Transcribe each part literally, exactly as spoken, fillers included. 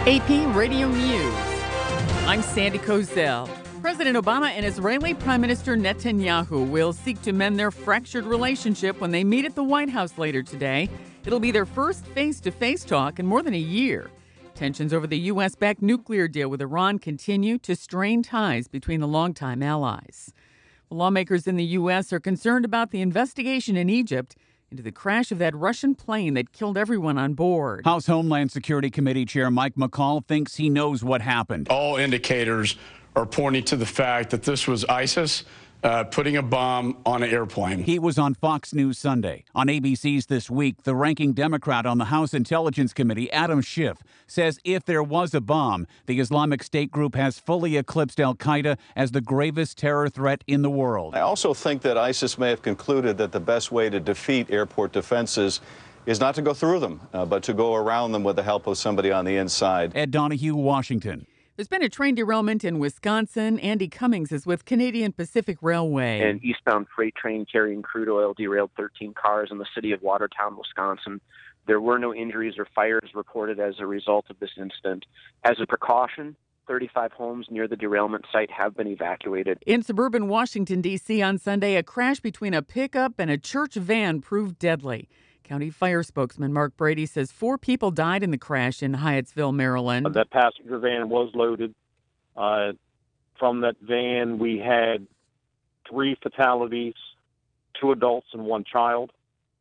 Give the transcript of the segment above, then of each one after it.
A P Radio News. I'm Sandy Kozel. President Obama and Israeli Prime Minister Netanyahu will seek to mend their fractured relationship when they meet at the White House later today. It'll be their first face-to-face talk in more than a year. Tensions over the U S-backed nuclear deal with Iran continue to strain ties between the longtime allies. Lawmakers in the U S are concerned about the investigation in Egypt into the crash of that Russian plane that killed everyone on board. House Homeland Security Committee Chair Mike McCall thinks he knows what happened. All indicators are pointing to the fact that this was ISIS uh, putting a bomb on an airplane. He was on Fox News Sunday. On A B C's This Week, the ranking Democrat on the House Intelligence Committee, Adam Schiff, says if there was a bomb, the Islamic State group has fully eclipsed al-Qaeda as the gravest terror threat in the world. I also think that ISIS may have concluded that the best way to defeat airport defenses is not to go through them, uh, but to go around them with the help of somebody on the inside. Ed Donahue, Washington. There's been a train derailment in Wisconsin. Andy Cummings is with Canadian Pacific Railway. An eastbound freight train carrying crude oil derailed thirteen cars in the city of Watertown, Wisconsin. There were no injuries or fires reported as a result of this incident. As a precaution, thirty-five homes near the derailment site have been evacuated. In suburban Washington, D C on Sunday, a crash between a pickup and a church van proved deadly. County Fire spokesman Mark Brady says four people died in the crash in Hyattsville, Maryland. That passenger van was loaded. Uh, from that van, we had three fatalities, two adults and one child.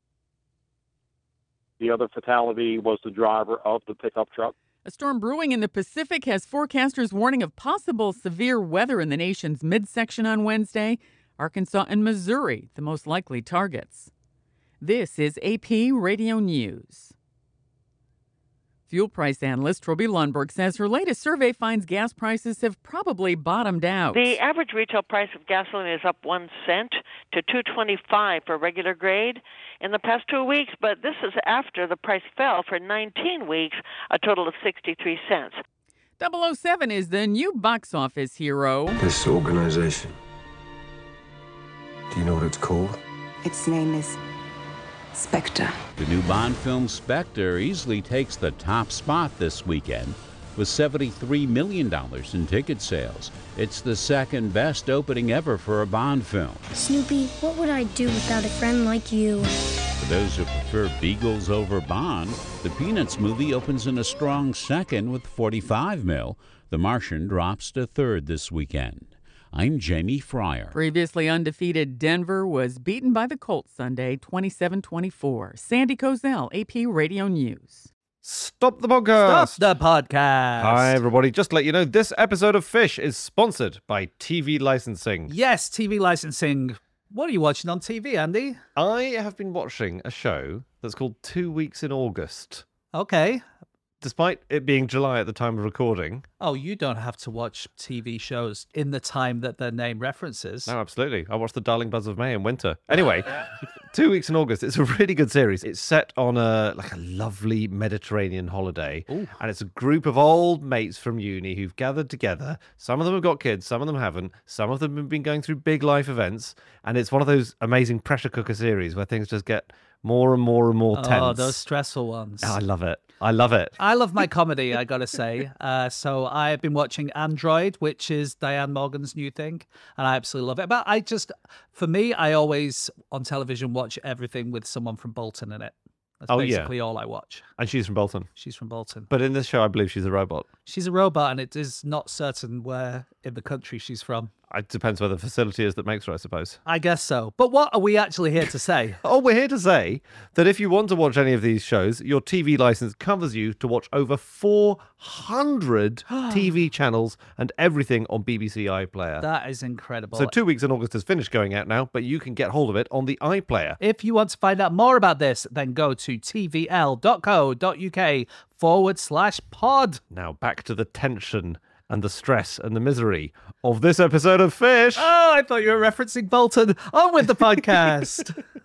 The other fatality was the driver of the pickup truck. A storm brewing in the Pacific has forecasters warning of possible severe weather in the nation's midsection on Wednesday. Arkansas and Missouri, the most likely targets. This is A P Radio News. Fuel price analyst Roby Lundberg says her latest survey finds gas prices have probably bottomed out. The average retail price of gasoline is up one cent to two twenty-five for regular grade in the past two weeks, but this is after the price fell for nineteen weeks, a total of sixty-three cents. double oh seven is the new box office hero. This organization, do you know what it's called? Its name is Spectre. The new Bond film Spectre easily takes the top spot this weekend with seventy-three million dollars in ticket sales. It's the second best opening ever for a Bond film. Snoopy, what would I do without a friend like you? For those who prefer Beagles over Bond, the Peanuts movie opens in a strong second with forty-five mil. The Martian drops to third this weekend. I'm Jamie Fryer. Previously undefeated Denver was beaten by the Colts Sunday, twenty-seven twenty-four. Sandy Kozel, A P Radio News. Stop the podcast. Stop the podcast. Hi, everybody. Just to let you know, this episode of Fish is sponsored by T V licensing. Yes, T V licensing. What are you watching on T V, Andy? I have been watching a show that's called Two Weeks in August. Okay. Despite it being July at the time of recording. Oh, you don't have to watch T V shows in the time that their name references. No, absolutely. I watched The Darling Buzz of May in winter. Anyway, Two Weeks in August. It's a really good series. It's set on a like a lovely Mediterranean holiday. Ooh. And it's a group of old mates from uni who've gathered together. Some of them have got kids, some of them haven't. Some of them have been going through big life events. And it's one of those amazing pressure cooker series where things just get more and more and more tense. Oh, those stressful ones. Oh, I love it. I love it. I love my comedy, I gotta say. Uh, so I've been watching Android, which is Diane Morgan's new thing, and I absolutely love it. But I just, for me, I always, on television, watch everything with someone from Bolton in it. That's oh, basically yeah. all I watch. And she's from Bolton. She's from Bolton. But in this show, I believe she's a robot. She's a robot, and it is not certain where in the country she's from. It depends where the facility is that makes her, I suppose. I guess so. But what are we actually here to say? Oh, we're here to say that if you want to watch any of these shows, your T V license covers you to watch over four hundred T V channels and everything on B B C iPlayer. That is incredible. So Two Weeks in August has finished going out now, but you can get hold of it on the iPlayer. If you want to find out more about this, then go to tvl.co.uk forward slash pod. Now back to the tension and the stress and the misery of this episode of Fish. Oh, I thought you were referencing Bolton. On with the podcast.